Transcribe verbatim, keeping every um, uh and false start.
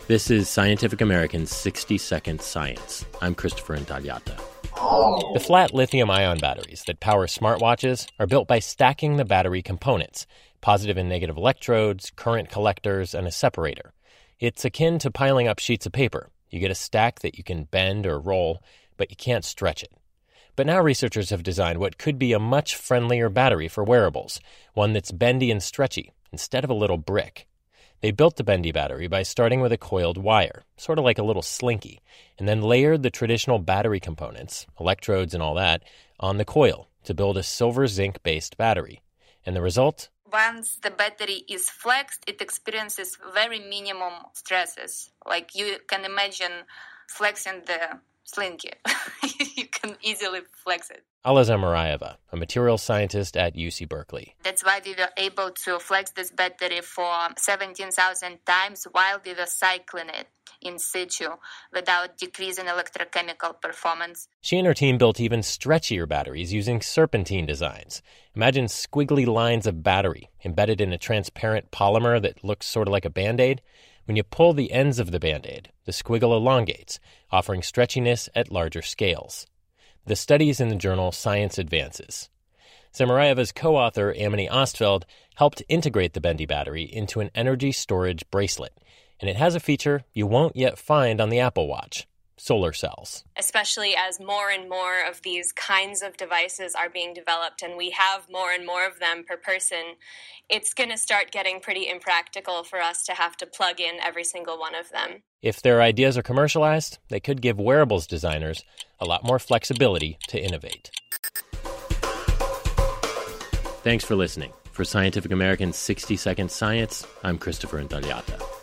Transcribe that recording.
This is Scientific American's sixty second Science. I'm Christopher Intagliata. The flat lithium-ion batteries that power smartwatches are built by stacking the battery components, positive and negative electrodes, current collectors, and a separator. It's akin to piling up sheets of paper. You get a stack that you can bend or roll, but you can't stretch it. But now researchers have designed what could be a much friendlier battery for wearables, one that's bendy and stretchy, instead of a little brick. They built the bendy battery by starting with a coiled wire, sort of like a little slinky, and then layered the traditional battery components, electrodes and all that, on the coil to build a silver-zinc-based battery. And the result? Once the battery is flexed, it experiences very minimum stresses. Like you can imagine flexing the slinky. You can easily flex it. Alla Zamuraeva, a materials scientist at U C Berkeley. That's why we were able to flex this battery for seventeen thousand times while we were cycling it in situ without decreasing electrochemical performance. She and her team built even stretchier batteries using serpentine designs. Imagine squiggly lines of battery embedded in a transparent polymer that looks sort of like a Band-Aid. When you pull the ends of the Band-Aid, the squiggle elongates, offering stretchiness at larger scales. The study is in the journal Science Advances. Zamuraeva's co-author, Amity Ostfeld, helped integrate the bendy battery into an energy storage bracelet, and it has a feature you won't yet find on the Apple Watch: solar cells. Especially as more and more of these kinds of devices are being developed and we have more and more of them per person, it's going to start getting pretty impractical for us to have to plug in every single one of them. If their ideas are commercialized, they could give wearables designers a lot more flexibility to innovate. Thanks for listening. For Scientific American's sixty second Science, I'm Christopher Intagliata.